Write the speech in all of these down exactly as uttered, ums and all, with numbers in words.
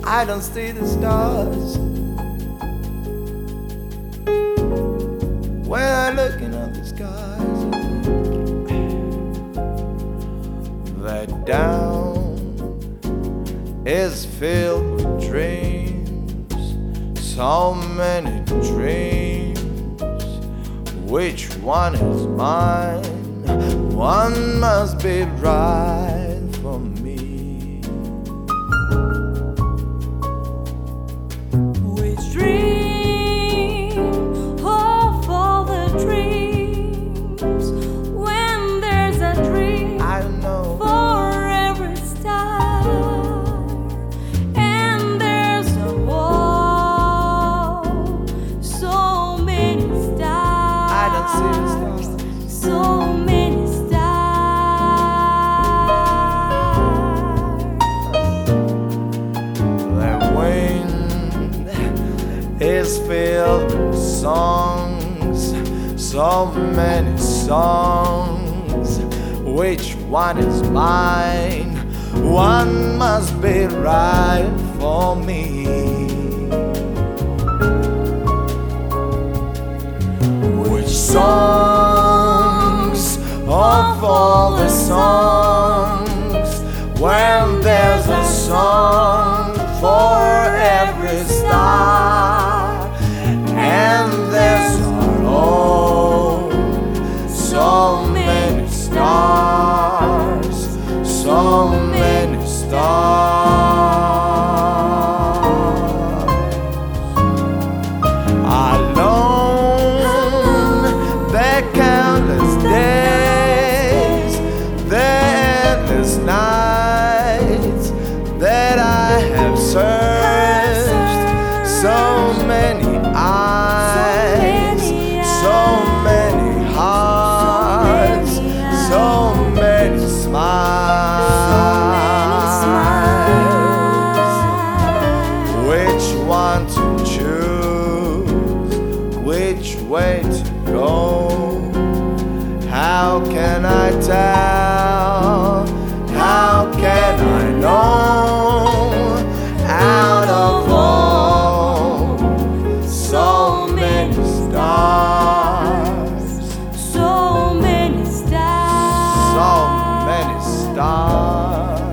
I don't see the stars when I'm looking at the skies. That down is filled with dreams, so many dreams. Which one is mine? One must be right for me. Which dream of all the dreams? When there's a dream, I don't know. for every star, and there's a wall, so many stars. I don't see the stars. So many stars. The wind is filled with songs, so many songs. Which one is mine? One must be right for me. Which songs of all the songs? When there's a song for every star, and there's oh, so many stars, so many stars. Alone, the countless days, the endless nights that I have searched, so many eyes, so many hearts, so many smiles. Which one to choose? Which way to go? How can I tell? How can I know? Out of all, so many stars, So many stars. so many stars.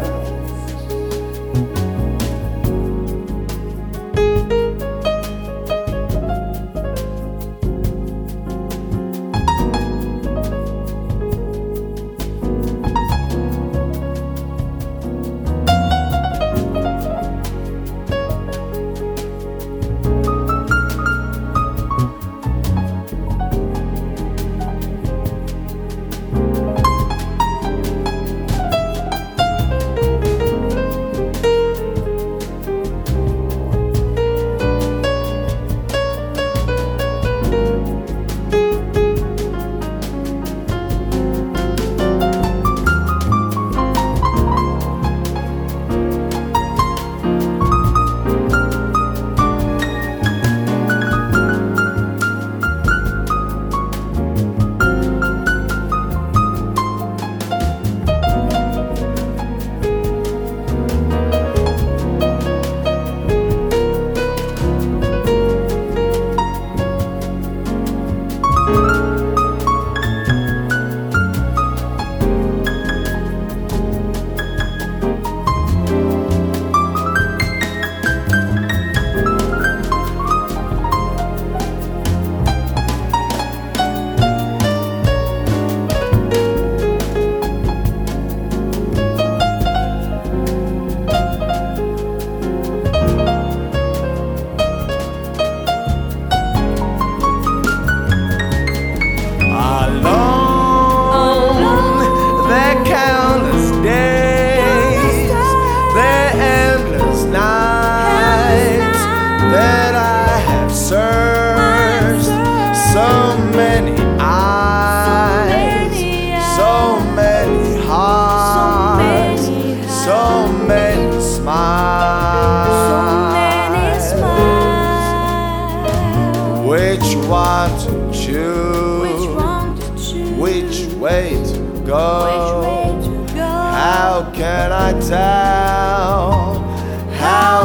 one to choose, which one to choose, which way to go, which way to go. How can I tell? How can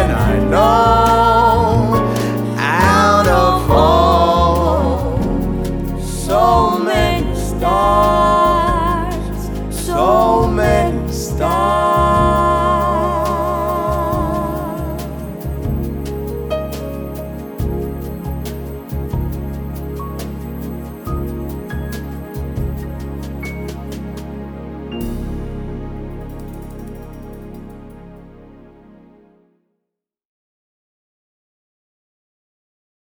can I know?